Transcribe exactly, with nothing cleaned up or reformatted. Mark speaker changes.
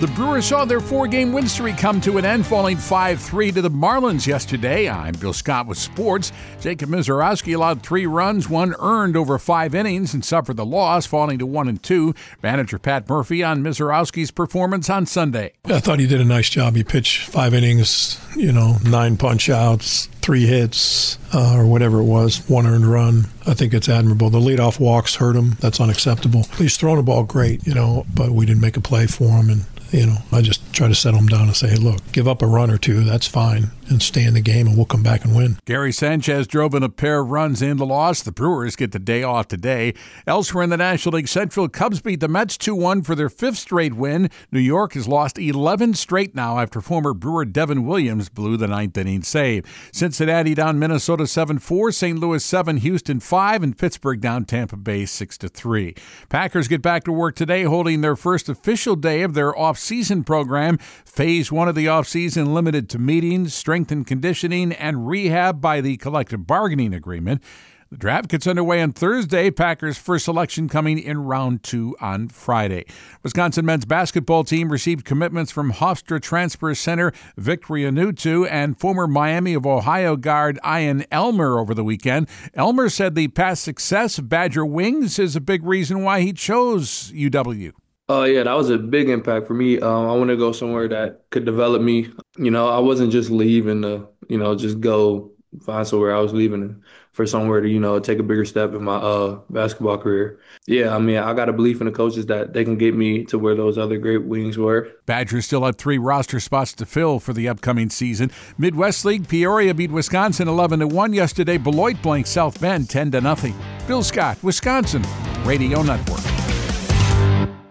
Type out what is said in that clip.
Speaker 1: The Brewers saw their four-game win streak come to an end, falling five three to the Marlins yesterday. I'm Bill Scott with sports. Jacob Misiorowski allowed three runs, one earned over five innings, and suffered the loss, falling to one and two. Manager Pat Murphy on Misiorowski's performance on Sunday.
Speaker 2: I thought he did a nice job. He pitched five innings, you know, nine punch-outs, three hits, uh, or whatever it was, one earned run. I think it's admirable. The leadoff walks hurt him. That's unacceptable. He's throwing the ball great, you know, but we didn't make a play for him, and you know, I just try to settle him down and say, hey, look, give up a run or two, that's fine, and stay in the game, and we'll come back and win.
Speaker 1: Gary Sanchez drove in a pair of runs in the loss. The Brewers get the day off today. Elsewhere in the National League Central, Cubs beat the Mets two one for their fifth straight win. New York has lost eleven straight now after former Brewer Devin Williams blew the ninth inning save. Cincinnati down Minnesota seven four, Saint Louis seven, Houston five, and Pittsburgh down Tampa Bay six to three. Packers get back to work today, holding their first official day of their off-season program. Phase one of the off-season limited to meetings, strength and conditioning, and rehab by the collective bargaining agreement. The draft gets underway on Thursday. Packers' first selection coming in round two on Friday. Wisconsin men's basketball team received commitments from Hofstra transfer center Victor Wembanyama and former Miami of Ohio guard Ian Elmer over the weekend. Elmer said the past success of Badger Wings is a big reason why he chose U W.
Speaker 3: Oh, uh, yeah, that was a big impact for me. Um, I want to go somewhere that could develop me. You know, I wasn't just leaving to, you know, just go find somewhere. I was leaving for somewhere to, you know, take a bigger step in my uh, basketball career. Yeah, I mean, I got a belief in the coaches that they can get me to where those other great wings were.
Speaker 1: Badgers still have three roster spots to fill for the upcoming season. Midwest League, Peoria beat Wisconsin eleven to one yesterday. Beloit blanked South Bend ten to nothing. Bill Scott, Wisconsin Radio Network.